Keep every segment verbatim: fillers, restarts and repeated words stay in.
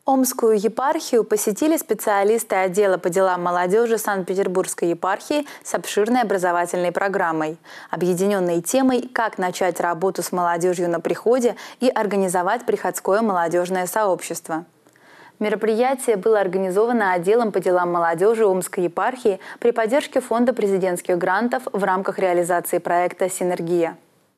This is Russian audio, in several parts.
Омскую епархию посетили специалисты отдела по делам молодежи Санкт-Петербургской епархии с обширной образовательной программой, объединенной темой «Как начать работу с молодежью на приходе и организовать приходское молодежное сообщество». Мероприятие было организовано отделом по делам молодежи Омской епархии при поддержке Фонда президентских грантов в рамках реализации проекта «Синергия».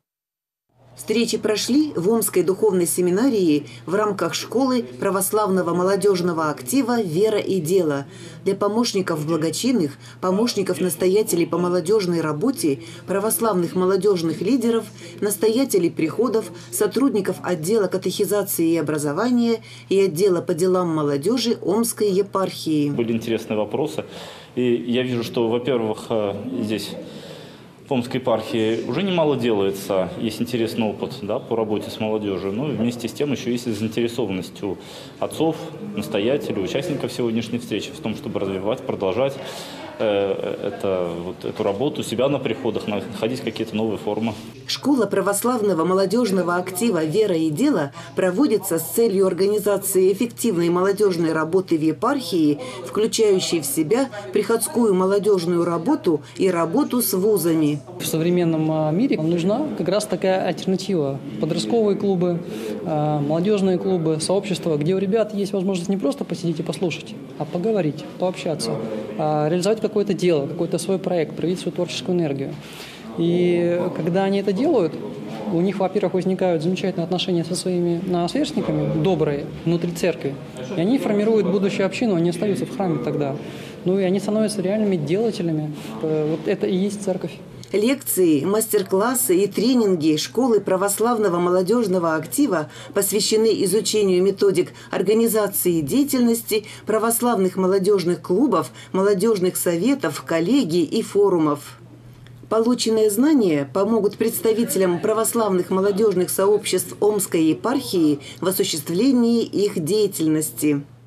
Встречи прошли в Омской духовной семинарии в рамках школы православного молодежного актива «Вера и дело» для помощников благочинных, помощников настоятелей по молодежной работе, православных молодежных лидеров, настоятелей приходов, сотрудников отдела катехизации и образования и отдела по делам молодежи Омской епархии. Были интересные вопросы. И я вижу, что, во-первых, здесь в Омской епархии уже немало делается, есть интересный опыт, да, по работе с молодежью, но вместе с тем еще есть заинтересованность у отцов, настоятелей, участников сегодняшней встречи в том, чтобы развивать, продолжать э, это, вот, эту работу у себя на приходах, находить какие-то новые формы. Школа православного молодежного актива «Вера и дело» проводится с целью организации эффективной молодежной работы в епархии, включающей в себя приходскую молодежную работу и работу с вузами. В современном мире нужна как раз такая альтернатива. Подростковые клубы, молодежные клубы, сообщества, где у ребят есть возможность не просто посидеть и послушать, а поговорить, пообщаться, реализовать какое-то дело, какой-то свой проект, проявить свою творческую энергию. И когда они это делают, у них, во-первых, возникают замечательные отношения со своими сверстниками, добрые, внутри церкви. И они формируют будущую общину, они остаются в храме тогда. Ну и они становятся реальными делателями. Вот это и есть церковь. Лекции, мастер-классы и тренинги школы православного молодежного актива посвящены изучению методик организации деятельности православных молодежных клубов, молодежных советов, коллегий и форумов. Полученные знания помогут представителям православных молодежных сообществ Омской епархии в осуществлении их деятельности.